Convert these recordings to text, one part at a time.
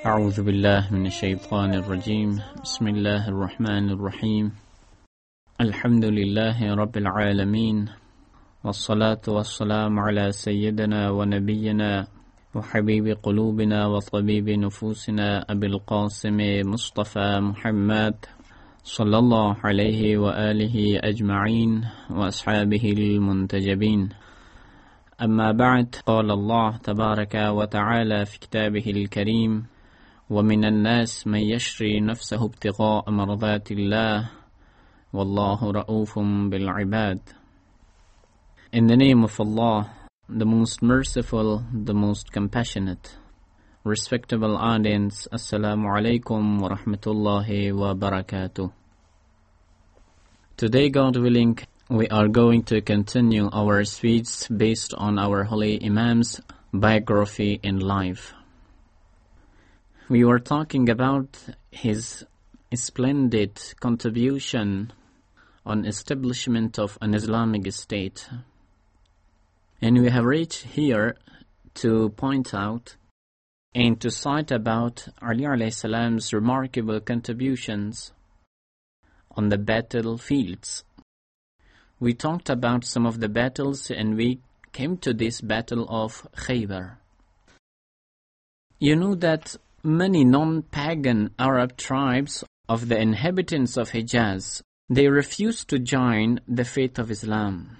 أعوذ بالله من الشيطان الرجيم بسم الله الرحمن الرحيم الحمد لله رب العالمين والصلاة والسلام على سيدنا ونبينا وحبيب قلوبنا وطبيب نفوسنا أبي القاسم مصطفى محمد صلى الله عليه وآله أجمعين وأصحابه المنتجبين. أما بعد، قال الله تبارك وتعالى في كتابه الكريم: ومن الناس من يشري نفسه ابتغاء مرضات الله والله رؤوف بالعباد. In the name of Allah, the most merciful, the most compassionate. Respectable audience, Assalamu alaikum wa rahmatullahi wa barakatuh. Today, God willing, we are going to continue our speech based on our holy Imam's biography in life. We were talking about his splendid contribution on establishment of an Islamic state. And we have reached here to point out and to cite about Ali alayhi salam's remarkable contributions on the battlefields. We talked about some of the battles and we came to this battle of Khaybar. You know that many non-pagan Arab tribes of the inhabitants of Hijaz, they refused to join the faith of Islam.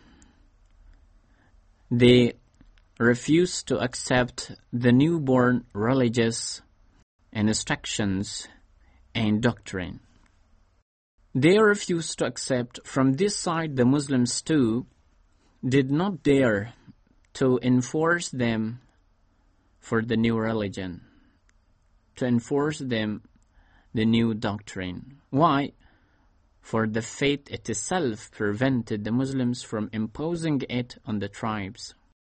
They refused to accept the newborn religious instructions and doctrine. They refused to accept. From this side, the Muslims too did not dare to enforce them for the new religion, to enforce them the new doctrine. Why? For the faith itself prevented the Muslims from imposing it on the tribes,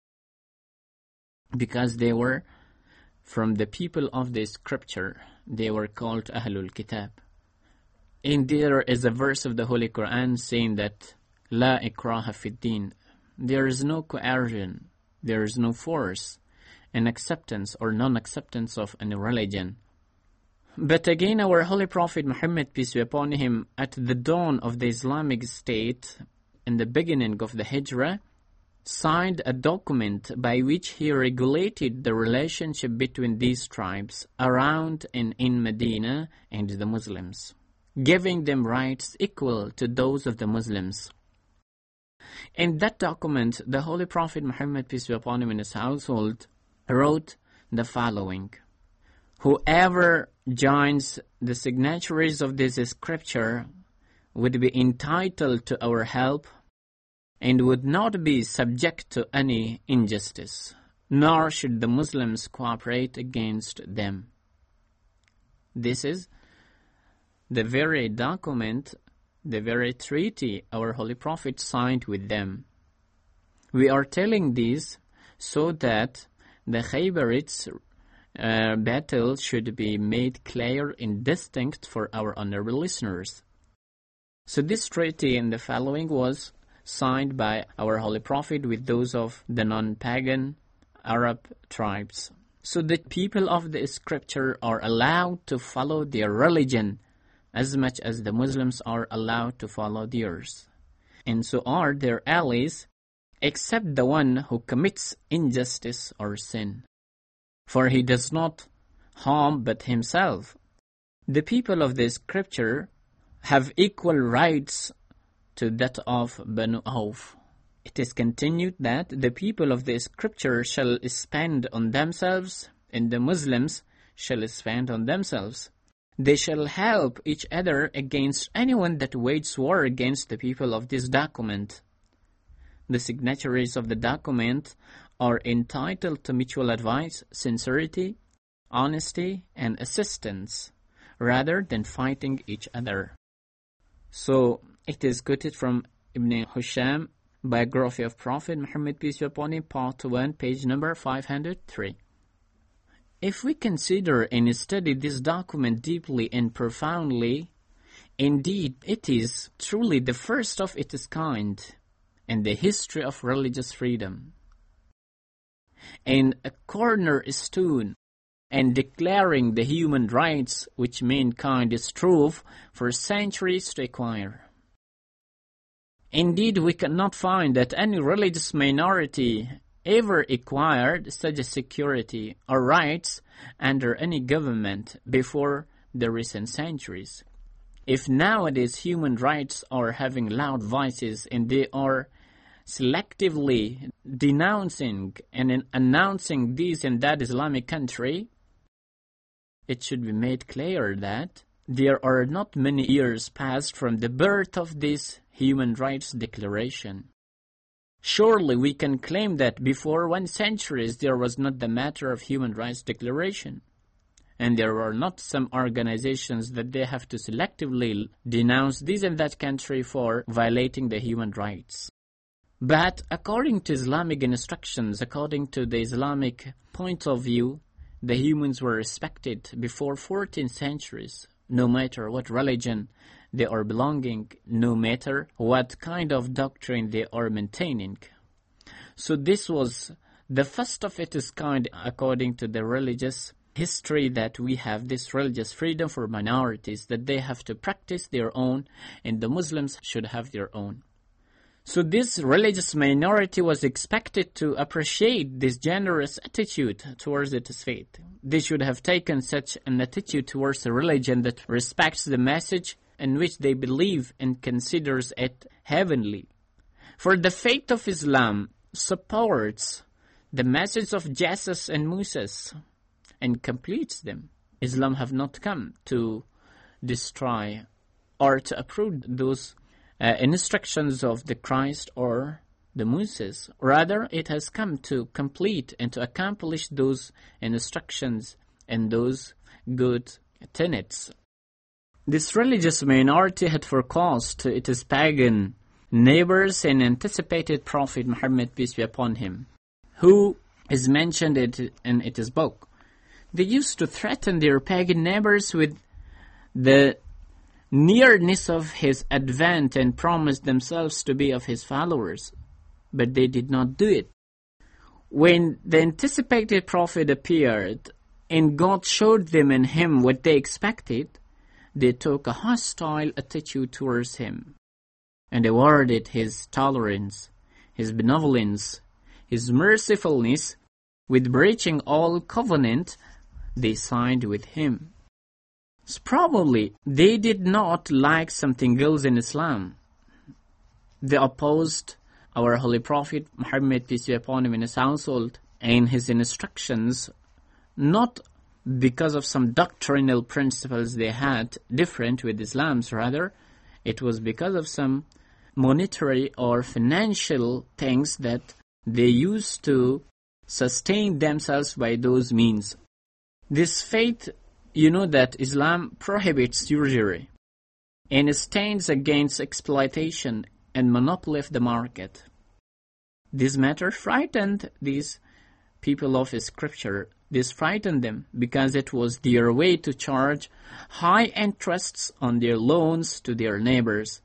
because they were from the people of the scripture. They were called Ahlul Kitab. And there is a verse of the Holy Quran saying that La ikraha fid din. There is no coercion, there is no force in acceptance or non-acceptance of any religion. But again, our Holy Prophet Muhammad, peace be upon him, at the dawn of the Islamic State, in the beginning of the Hijrah, signed a document by which he regulated the relationship between these tribes around and in Medina and the Muslims, giving them rights equal to those of the Muslims. In that document, the Holy Prophet Muhammad, peace be upon him, and his household wrote the following: whoever joins the signatories of this scripture would be entitled to our help and would not be subject to any injustice, nor should the Muslims cooperate against them. This is the very document, the very treaty our Holy Prophet signed with them. We are telling this so that the Khaybarites battle should be made clear and distinct for our honorable listeners. So this treaty in the following was signed by our Holy Prophet with those of the non-pagan Arab tribes. So the people of the scripture are allowed to follow their religion as much as the Muslims are allowed to follow theirs. And so are their allies, except the one who commits injustice or sin, for he does not harm but himself. The people of the scripture have equal rights to that of Banu Auf. It is continued that the people of the scripture shall spend on themselves, and the Muslims shall spend on themselves. They shall help each other against anyone that wages war against the people of this document. The signatories of the document are entitled to mutual advice, sincerity, honesty, and assistance, rather than fighting each other. So, it is quoted from Ibn Hisham, Biography of Prophet Muhammad, peace be upon him, part 1, page number 503. If we consider and study this document deeply and profoundly, indeed, it is truly the first of its kind in the history of religious freedom, and a cornerstone and declaring the human rights which mankind strove for centuries to acquire. Indeed, we cannot find that any religious minority ever acquired such a security or rights under any government before the recent centuries. If nowadays human rights are having loud voices and they are selectively denouncing and announcing this and that Islamic country, it should be made clear that there are not many years passed from the birth of this human rights declaration. Surely we can claim that before 1 century there was not the matter of human rights declaration. And there are not some organizations that they have to selectively denounce this and that country for violating the human rights. But according to Islamic instructions, according to the Islamic point of view, the humans were respected before 14 centuries, no matter what religion they are belonging, no matter what kind of doctrine they are maintaining. So this was the first of its kind according to the religious history, that we have this religious freedom for minorities, that they have to practice their own and the Muslims should have their own. So this religious minority was expected to appreciate this generous attitude towards its faith. They should have taken such an attitude towards a religion that respects the message in which they believe and considers it heavenly. For the faith of Islam supports the message of Jesus and Moses and completes them. Islam have not come to destroy or to approve those instructions of the Christ or the Moses. Rather, it has come to complete and to accomplish those instructions and those good tenets. This religious minority had forecast to its pagan neighbors and anticipated Prophet Muhammad, peace be upon him, who is mentioned in its book. They used to threaten their pagan neighbors with the nearness of his advent and promised themselves to be of his followers, but they did not do it. When the anticipated prophet appeared and God showed them in him what they expected, they took a hostile attitude towards him and awarded his tolerance, his benevolence, his mercifulness with breaching all covenant they signed with him. So probably they did not like something else in Islam. They opposed our Holy Prophet Muhammad, peace be upon him, in his household and his instructions, not because of some doctrinal principles they had different with Islam's. Rather, it was because of some monetary or financial things that they used to sustain themselves by those means. This faith, you know that Islam prohibits usury and stands against exploitation and monopoly of the market. This matter frightened these people of Scripture. This frightened them because it was their way to charge high interests on their loans to their neighbors.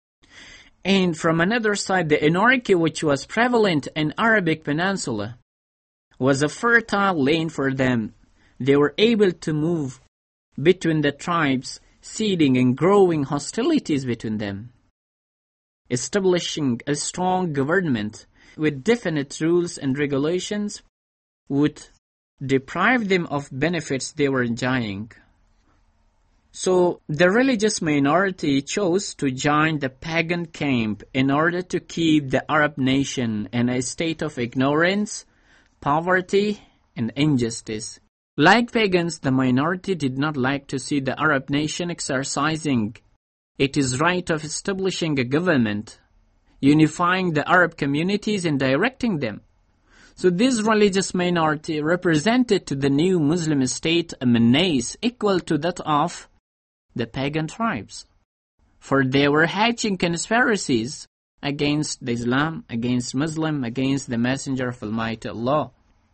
And from another side, the anarchy which was prevalent in Arabic Peninsula was a fertile land for them. They were able to move between the tribes, seeding and growing hostilities between them. Establishing a strong government with definite rules and regulations would deprive them of benefits they were enjoying. So the religious minority chose to join the pagan camp in order to keep the Arab nation in a state of ignorance, poverty, and injustice. Like pagans, the minority did not like to see the Arab nation exercising its right of establishing a government, unifying the Arab communities and directing them. So this religious minority represented to the new Muslim state a menace equal to that of the pagan tribes, for they were hatching conspiracies against Islam, against Muslim, against the Messenger of Almighty Allah.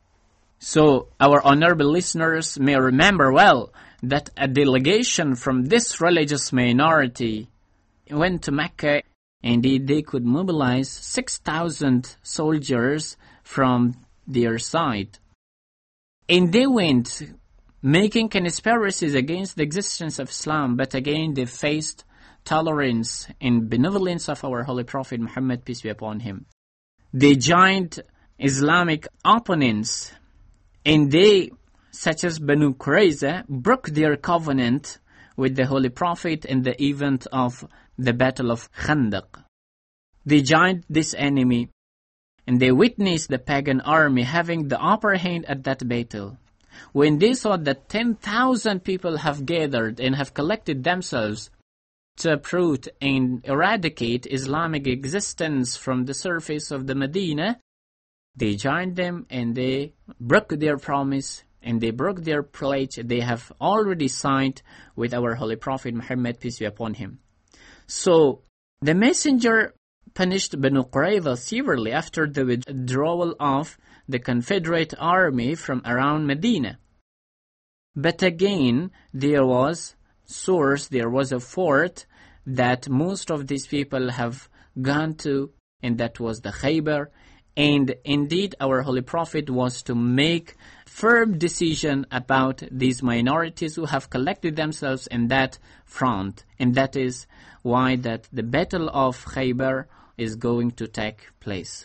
So our honorable listeners may remember well that a delegation from this religious minority went to Mecca. Indeed, they could mobilize 6,000 soldiers from their side. And they went making conspiracies against the existence of Islam, but again they faced tolerance and benevolence of our Holy Prophet Muhammad, peace be upon him. They joined Islamic opponents, and they, such as Banu Qurayza, broke their covenant with the Holy Prophet in the event of the Battle of Khandaq. They joined this enemy, and they witnessed the pagan army having the upper hand at that battle. When they saw that 10,000 people have gathered and have collected themselves to uproot and eradicate Islamic existence from the surface of the Medina, they joined them and they broke their promise and they broke their pledge they have already signed with our Holy Prophet Muhammad, peace be upon him. So, the messenger punished Banu Qurayza severely after the withdrawal of the Confederate army from around Medina. But again, there was a fort that most of these people have gone to, and that was the Khaybar. And indeed, our Holy Prophet was to make firm decision about these minorities who have collected themselves in that front. And that is why that the Battle of Khaybar is going to take place.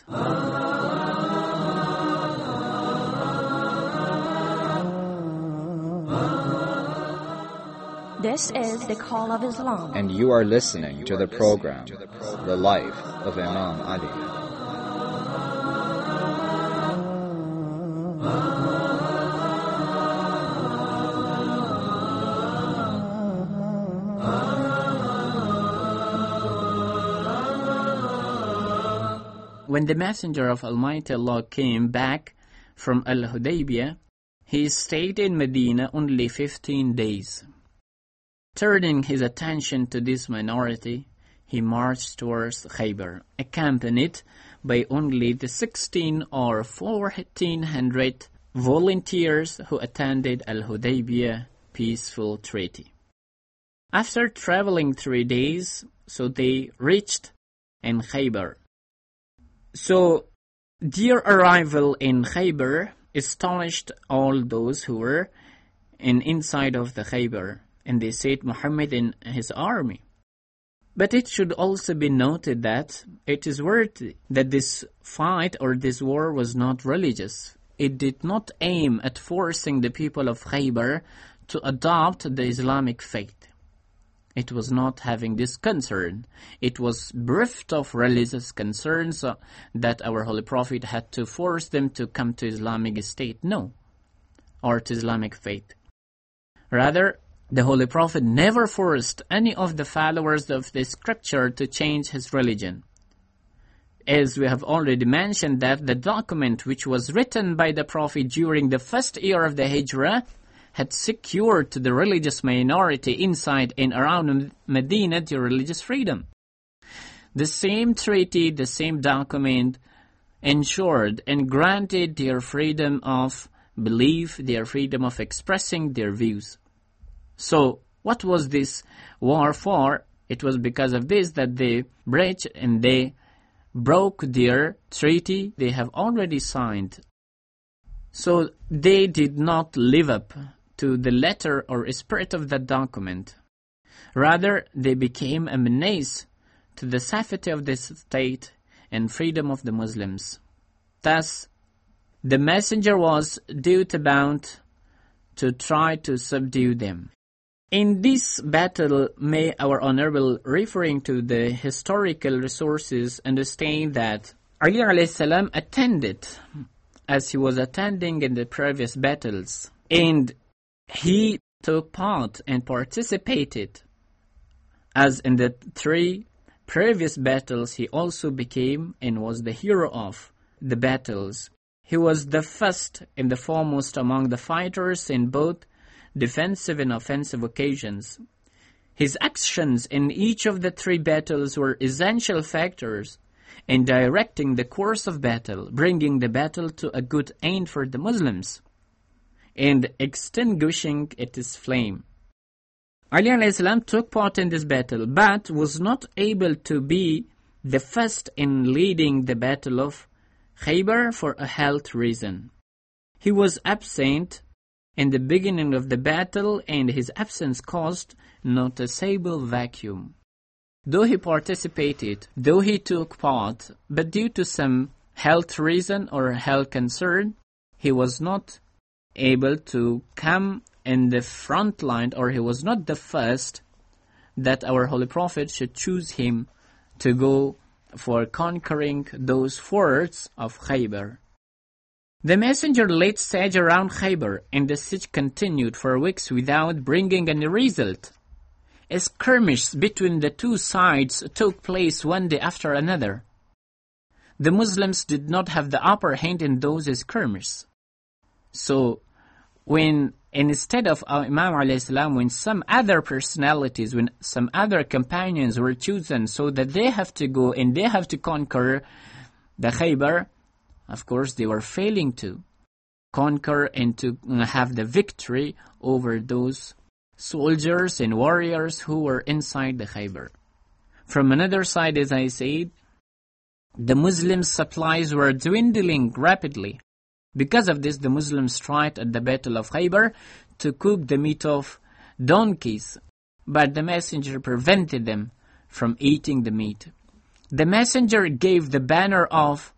This is the Call of Islam. And you are listening to the program, The Life of Imam Ali. When the Messenger of Almighty Allah came back from Al-Hudaybiyah, he stayed in Medina only 15 days. Turning his attention to this minority, he marched towards Khaybar, accompanied by only the 16 or 1400 volunteers who attended Al-Hudaybiyah peaceful treaty. After traveling 3 days, so they reached in Khaybar. So, their arrival in Khaybar astonished all those who were inside of the Khaybar, and they said Muhammad and his army. But it should also be noted that it is worthy that this fight or this war was not religious. It did not aim at forcing the people of Khaybar to adopt the Islamic faith. It was not having this concern. It was bereft of religious concerns that our Holy Prophet had to force them to come to Islamic state. No. Or to Islamic faith. Rather, the Holy Prophet never forced any of the followers of the scripture to change his religion. As we have already mentioned that the document which was written by the Prophet during the first year of the Hijrah had secured to the religious minority inside and around Medina their religious freedom. The same treaty, the same document ensured and granted their freedom of belief, their freedom of expressing their views. So, what was this war for? It was because of this that they breached and they broke their treaty they have already signed. So, they did not live up to the letter or spirit of that document. Rather, they became a menace to the safety of the state and freedom of the Muslims. Thus, the messenger was duty-bound to try to subdue them. In this battle, may our Honorable, referring to the historical resources, understand that Ali alayhi salam attended as he was attending in the previous battles, and he took part and participated. As in the 3 previous battles, he also became and was the hero of the battles. He was the first and the foremost among the fighters in both defensive and offensive occasions. His actions in each of the 3 battles were essential factors in directing the course of battle, bringing the battle to a good end for the Muslims, and extinguishing its flame. Ali alayhi salam took part in this battle, but was not able to be the first in leading the battle of Khaybar for a health reason. He was absent in the beginning of the battle, and his absence caused noticeable vacuum. Though he participated, though he took part, but due to some health reason or health concern, he was not able to come in the front line, or he was not the first that our Holy Prophet should choose him to go for conquering those forts of Khaybar. The messenger laid siege around Khaybar, and the siege continued for weeks without bringing any result. A skirmish between the two sides took place one day after another. The Muslims did not have the upper hand in those skirmishes. So, when instead of Imam alayhi salam, when some other personalities, when some other companions were chosen so that they have to go and they have to conquer the Khaybar, of course they were failing to conquer and to have the victory over those soldiers and warriors who were inside the Khaybar. From another side, as I said, the Muslims' supplies were dwindling rapidly. Because of this, the Muslims tried at the Battle of Khaybar to cook the meat of donkeys, but the messenger prevented them from eating the meat. The messenger gave the banner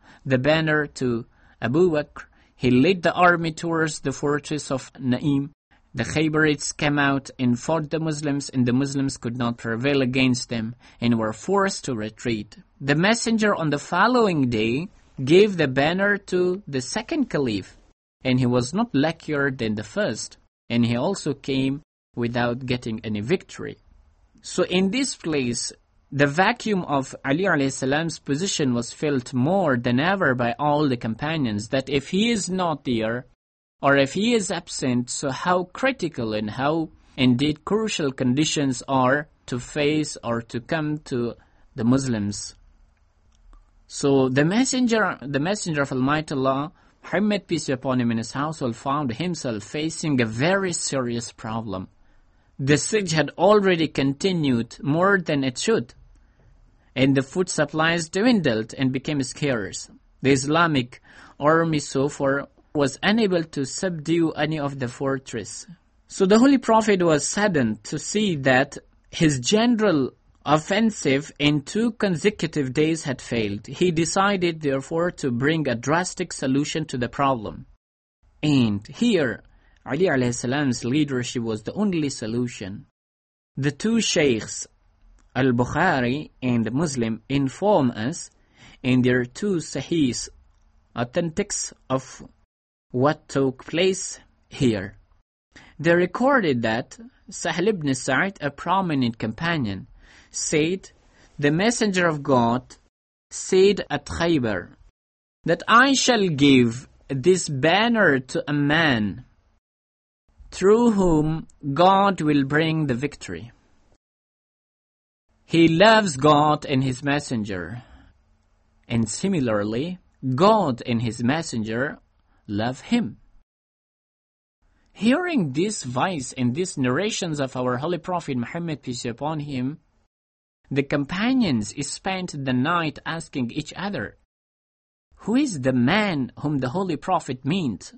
to Abu Bakr. He led the army towards the fortress of Naim. The Khaybarites came out and fought the Muslims, and the Muslims could not prevail against them and were forced to retreat. The messenger on the following day gave the banner to the second caliph, and he was not luckier than the first, and he also came without getting any victory. So in this place, the vacuum of Ali alayhi salam's position was felt more than ever by all the companions, that if he is not there, or if he is absent, so how critical and how indeed crucial conditions are to face or to come to the Muslims. So the messenger of Almighty Allah, Muhammad peace be upon him, and his household found himself facing a very serious problem. The siege had already continued more than it should, and the food supplies dwindled and became scarce. The Islamic army so far was unable to subdue any of the fortress. So the Holy Prophet was saddened to see that his general offensive in 2 consecutive days had failed. He decided, therefore, to bring a drastic solution to the problem. And here, Ali alayhi salam's leadership was the only solution. The 2 sheikhs, Al-Bukhari and Muslim, inform us in their 2 sahihs, authentics of what took place here. They recorded that Sahl ibn Sa'id, a prominent companion, said, "The Messenger of God said at Khaybar that I shall give this banner to a man through whom God will bring the victory. He loves God and His Messenger, and similarly, God and His Messenger love him." Hearing this voice and these narrations of our Holy Prophet Muhammad peace be upon him, the companions spent the night asking each other, who is the man whom the Holy Prophet meant?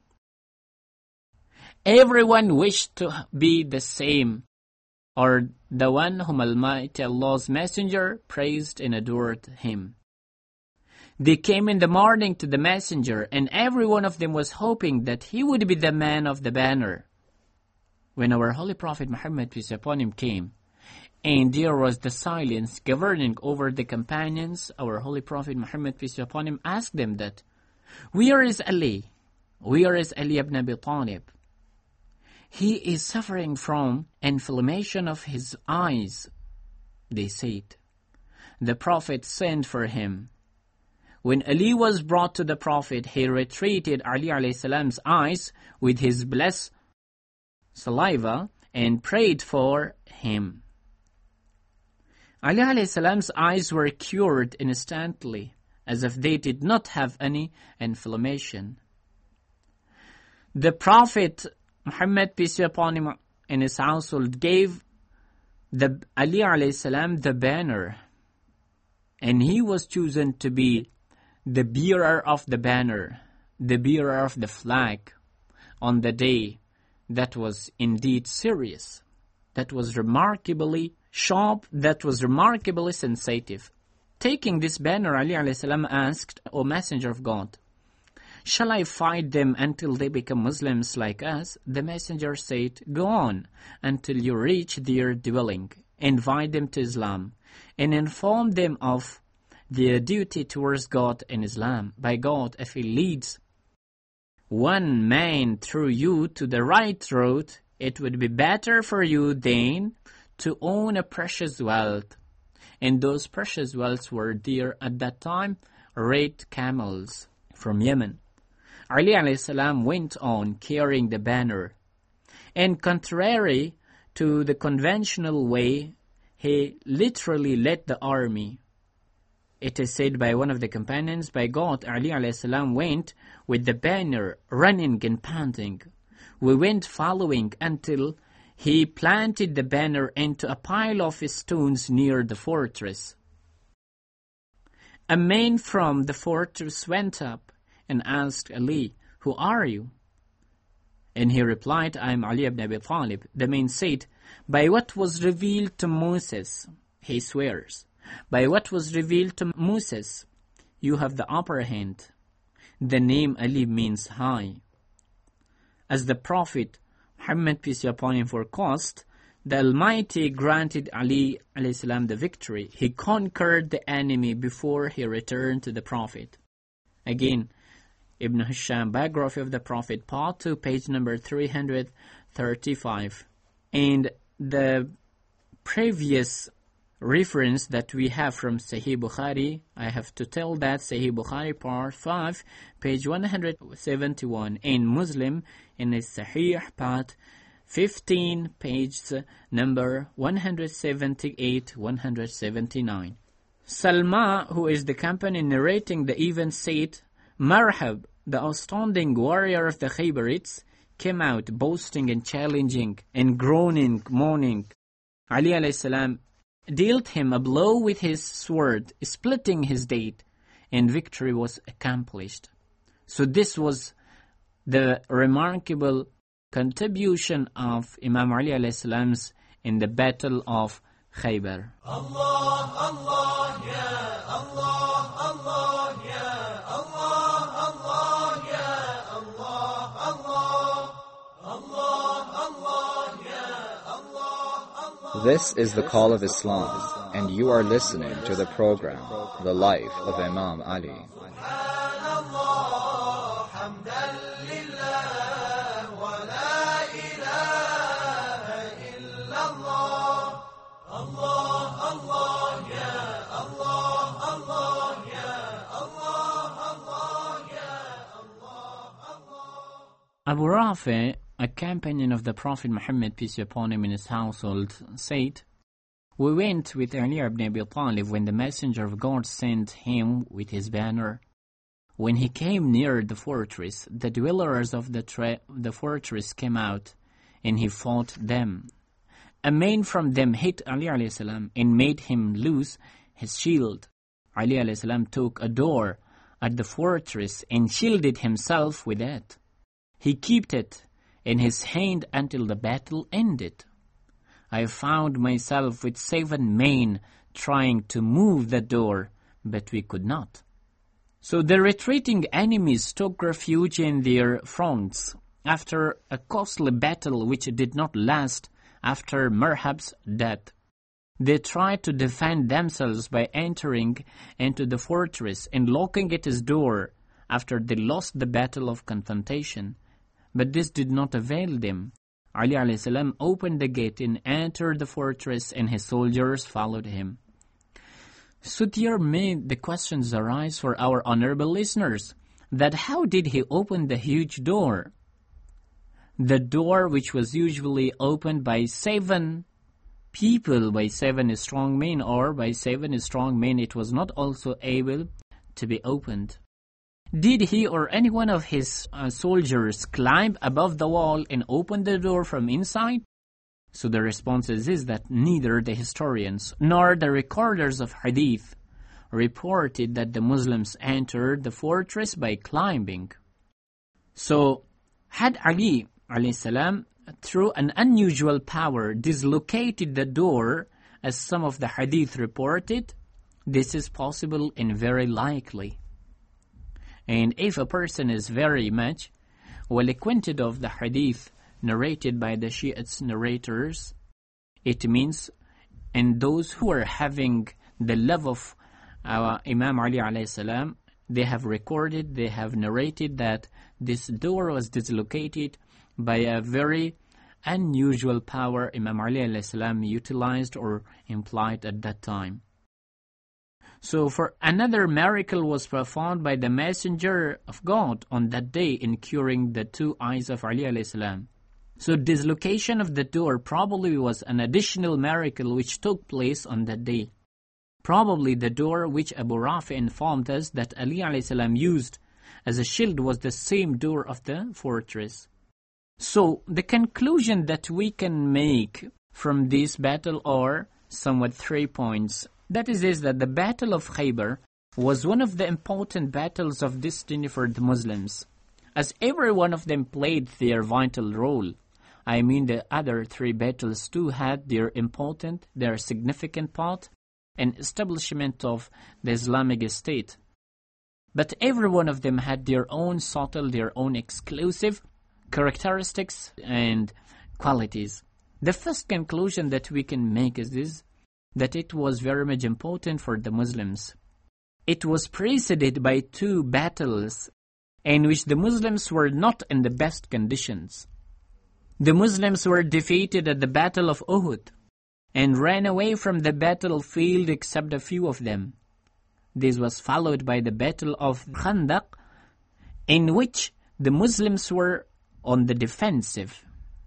Everyone wished to be the same, or the one whom Almighty Allah's Messenger praised and adored him. They came in the morning to the messenger, and every one of them was hoping that he would be the man of the banner. When our Holy Prophet Muhammad peace be upon him came, and there was the silence governing over the companions, our Holy Prophet Muhammad peace be upon him asked them that, "Where is Ali? Where is Ali ibn Abi Talib? He is suffering from inflammation of his eyes," they said. The Prophet sent for him. When Ali was brought to the Prophet, he retreated Ali alayhi salam's eyes with his blessed saliva and prayed for him. Ali alayhi salam's eyes were cured instantly, as if they did not have any inflammation. The Prophet Muhammad peace be upon him and his household gave Ali alayhi salam the banner, and he was chosen to be the bearer of the banner, the bearer of the flag, on the day that was indeed serious, that was remarkably sharp, that was remarkably sensitive. Taking this banner, Ali alayhi salam asked, O Messenger of God, shall I fight them until they become Muslims like us? The Messenger said, go on until you reach their dwelling. Invite them to Islam and inform them of their duty towards God and Islam. By God, if He leads one man through you to the right road, it would be better for you than to own a precious wealth. And those precious wealths were dear at that time, red camels from Yemen. Ali alayhi salam went on carrying the banner. And contrary to the conventional way, he literally led the army. It is said by one of the companions, by God, Ali alayhi salam went with the banner, running and panting. We went following until he planted the banner into a pile of stones near the fortress. A man from the fortress went up and asked Ali, who are you? And he replied, I am Ali ibn Abi Talib. The man said, by what was revealed to Moses, he swears, by what was revealed to Moses, you have the upper hand. The name Ali means high. As the Prophet Muhammad, peace be upon him, forecast, the Almighty granted Ali alayhi salam the victory. He conquered the enemy before he returned to the Prophet. Again, Ibn Hisham, Biography of the Prophet, Part 2, page number 335. And the previous reference that we have from Sahih Bukhari, I have to tell that Sahih Bukhari Part 5, page 171, and Muslim in his Sahih Part 15, page number 178-179. Salma, who is the companion narrating the event, said, Marhab, the outstanding warrior of the Khaybarites, came out boasting and challenging and groaning, moaning. Ali alayhi salam dealt him a blow with his sword, splitting his date, and victory was accomplished. So this was the remarkable contribution of Imam Ali alayhi salam's in the Battle of Khaybar. Allah, Allah, ya Allah, Allah, ya Allah, Allah, ya Allah, Allah, Allah, Allah, ya Allah, Allah. This is the call of Islam, and you are listening to the program, The Life of Imam Ali. Abu Rafi, a companion of the Prophet Muhammad, peace be upon him, in his household, said, we went with Ali ibn Abi Talib when the Messenger of God sent him with his banner. When he came near the fortress, the dwellers of the fortress came out, and he fought them. A man from them hit Ali alayhi salam and made him lose his shield. Ali alayhi salam took a door at the fortress and shielded himself with it. He kept it in his hand until the battle ended. I found myself with 7 men trying to move the door, but we could not. So the retreating enemies took refuge in their fronts. After a costly battle which did not last after Marhab's death, they tried to defend themselves by entering into the fortress and locking its door after they lost the battle of confrontation. But this did not avail them. Ali alayhi salam opened the gate and entered the fortress, and his soldiers followed him. So here may the questions arise for our honorable listeners, that how did he open the huge door? The door which was usually opened by 7 people, by 7 strong men, or by 7 strong men, it was not also able to be opened. Did he or any one of his soldiers climb above the wall and open the door from inside? So the response is that neither the historians nor the recorders of hadith reported that the Muslims entered the fortress by climbing. So had Ali alayhi salam through an unusual power, dislocated the door, as some of the hadith reported, this is possible and very likely. And if a person is very much well acquainted of the hadith narrated by the Shiites narrators, it means, and those who are having the love of Imam Ali alayhi salam, they have recorded, they have narrated that this door was dislocated by a very unusual power Imam Ali alayhi salam utilized or implied at that time. So for another miracle was performed by the Messenger of God on that day in curing the 2 eyes of Ali alayhi salam. So dislocation of the door probably was an additional miracle which took place on that day. Probably the door which Abu Rafi informed us that Ali alayhi salam used as a shield was the same door of the fortress. So the conclusion that we can make from this battle are somewhat 3 points. That is that the Battle of Khaybar was one of the important battles of destiny for the Muslims, as every one of them played their vital role. I mean, the other 3 battles too had their important, their significant part in establishment of the Islamic State. But every one of them had their own subtle, their own exclusive characteristics and qualities. The first conclusion that we can make is this, that it was very much important for the Muslims. It was preceded by 2 battles in which the Muslims were not in the best conditions. The Muslims were defeated at the Battle of Uhud and ran away from the battlefield except a few of them. This was followed by the Battle of Khandaq, in which the Muslims were on the defensive.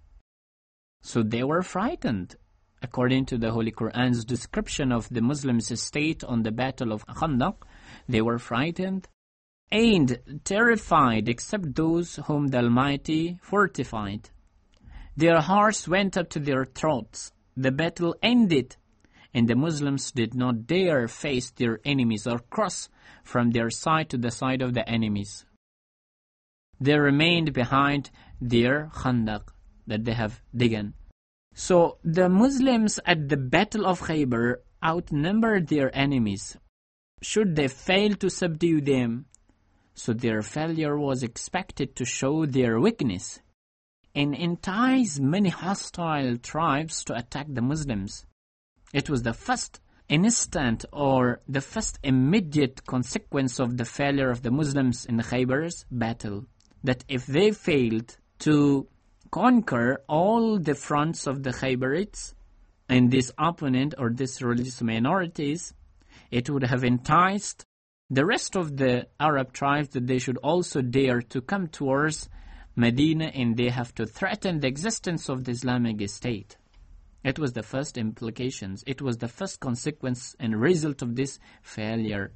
So they were frightened. According to the Holy Quran's description of the Muslims' state on the Battle of Khandaq, they were frightened and terrified except those whom the Almighty fortified. Their hearts went up to their throats. The battle ended, and the Muslims did not dare face their enemies or cross from their side to the side of the enemies. They remained behind their Khandaq that they have digged. So the Muslims at the Battle of Khaybar outnumbered their enemies. Should they fail to subdue them, so their failure was expected to show their weakness and entice many hostile tribes to attack the Muslims. It was the first instant or the first immediate consequence of the failure of the Muslims in Khaybar's battle, that if they failed to conquer all the fronts of the Khaybarites and this opponent or this religious minorities, it would have enticed the rest of the Arab tribes that they should also dare to come towards Medina and they have to threaten the existence of the Islamic State. It was the first implications. It was the first consequence and result of this failure.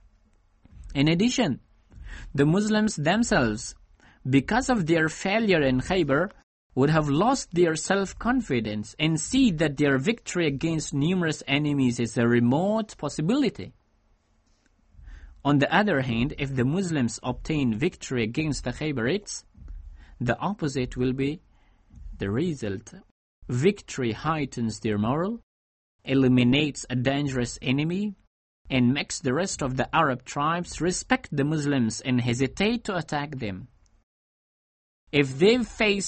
In addition, the Muslims themselves, because of their failure in Khaybar, would have lost their self-confidence and see that their victory against numerous enemies is a remote possibility. On the other hand, if the Muslims obtain victory against the Khaybarites, the opposite will be the result. Victory heightens their morale, eliminates a dangerous enemy, and makes the rest of the Arab tribes respect the Muslims and hesitate to attack them. If they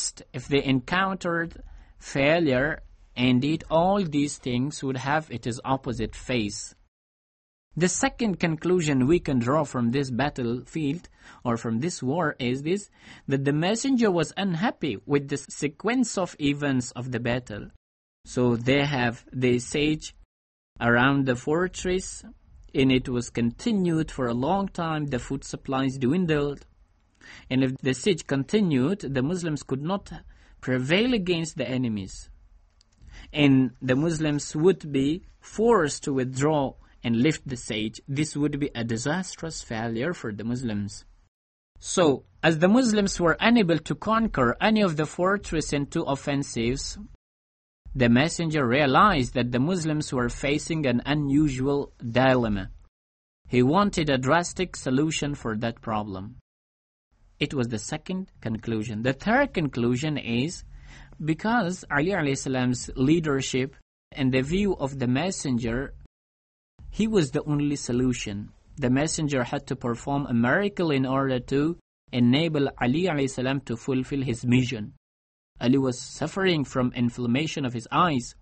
encountered failure, indeed all these things would have its opposite face. The second conclusion we can draw from this battlefield or from this war is this, that the messenger was unhappy with the sequence of events of the battle. So they siege around the fortress, and it was continued for a long time. The food supplies dwindled. And if the siege continued, the Muslims could not prevail against the enemies. And the Muslims would be forced to withdraw and lift the siege. This would be a disastrous failure for the Muslims. So, as the Muslims were unable to conquer any of the fortress in 2 offensives, the messenger realized that the Muslims were facing an unusual dilemma. He wanted a drastic solution for that problem. It was the second conclusion. The third conclusion is because Ali alayhi salam's leadership and the view of the messenger, he was the only solution. The messenger had to perform a miracle in order to enable Ali alayhi salam to fulfill his mission. Ali was suffering from inflammation of his eyes,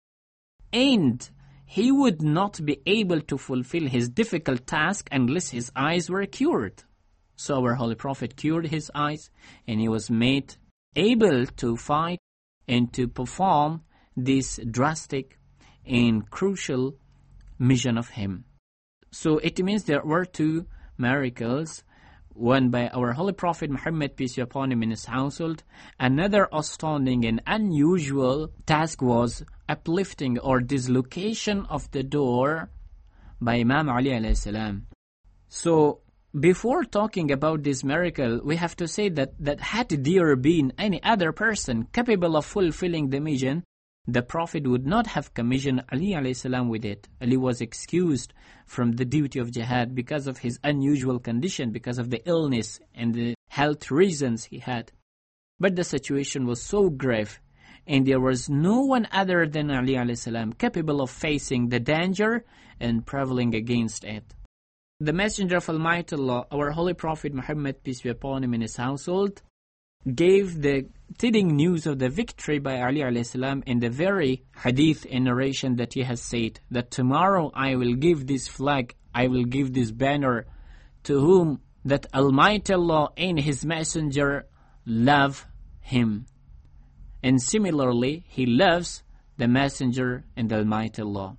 and he would not be able to fulfill his difficult task unless his eyes were cured. So our Holy Prophet cured his eyes, and he was made able to fight and to perform this drastic and crucial mission of him. So it means there were two miracles, one by our Holy Prophet Muhammad, peace be upon him, in his household. Another astounding and unusual task was uplifting or dislocation of the door by Imam Ali alayhi salam. So before talking about this miracle, we have to say that had there been any other person capable of fulfilling the mission, the Prophet would not have commissioned Ali alayhi salam with it. Ali was excused from the duty of jihad because of his unusual condition, because of the illness and the health reasons he had. But the situation was so grave, and there was no one other than Ali alayhi salam capable of facing the danger and prevailing against it. The Messenger of Almighty Allah, our Holy Prophet Muhammad, peace be upon him, in his household, gave the telling news of the victory by Ali alayhi salam in the very hadith and narration that he has said, that tomorrow I will give this flag, I will give this banner to whom that Almighty Allah and His Messenger love him. And similarly, he loves the Messenger and the Almighty Allah.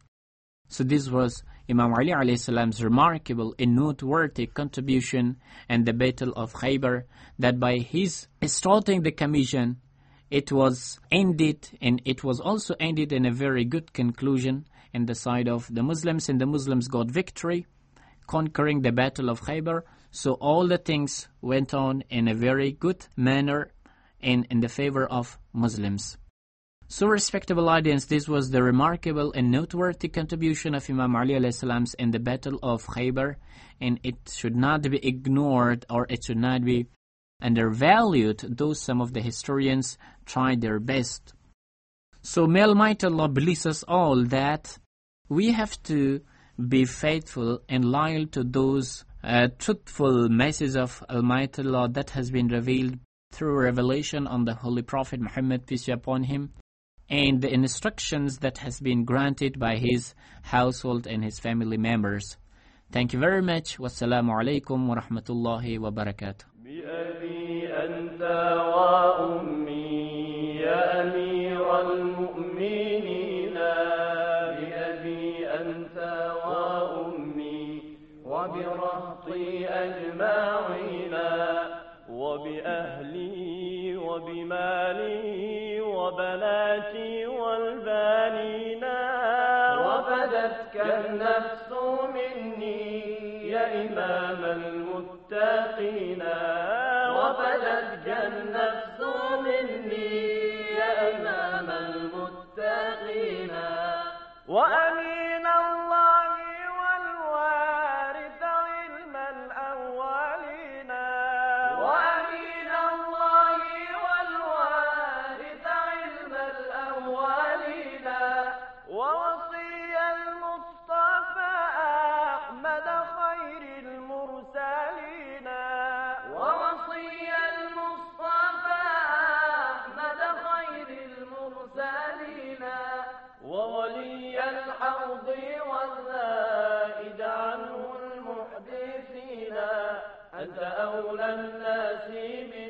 So this was Imam Ali alayhi salam's remarkable and noteworthy contribution in the Battle of Khaybar, that by his starting the commission, it was ended, and it was also ended in a very good conclusion in the side of the Muslims, and the Muslims got victory, conquering the Battle of Khaybar. So all the things went on in a very good manner and in the favor of Muslims. So respectable audience, this was the remarkable and noteworthy contribution of Imam Ali alayhi salam in the Battle of Khaybar, and it should not be ignored, or it should not be undervalued, though some of the historians tried their best. So may Almighty Allah bless us all that we have to be faithful and loyal to those truthful messages of Almighty Allah that has been revealed through revelation on the Holy Prophet Muhammad, peace be upon him, and the instructions that has been granted by his household and his family members. Thank you very much. Wassalamu alaikum wa rahmatullahi wa barakatuh. بأبي أنت وأمي يا أمير المؤمنين بأبي أنت وأمي وبرهطي أجمعين وبأهلي وبمالي وبناتي والبانين وفدتك النفس مني يا إمام المتقين وفدتك النفس مني يا إمام المتقين وأمين الله والوارث علم الأولين وأمين الله والوارث علم الأولين ووصي المصطفى أحمد خير المرسلين ووصي المصطفى أحمد خير المرسلين وولي الحوض والزائد عنه المحدثين أنت أولى الناس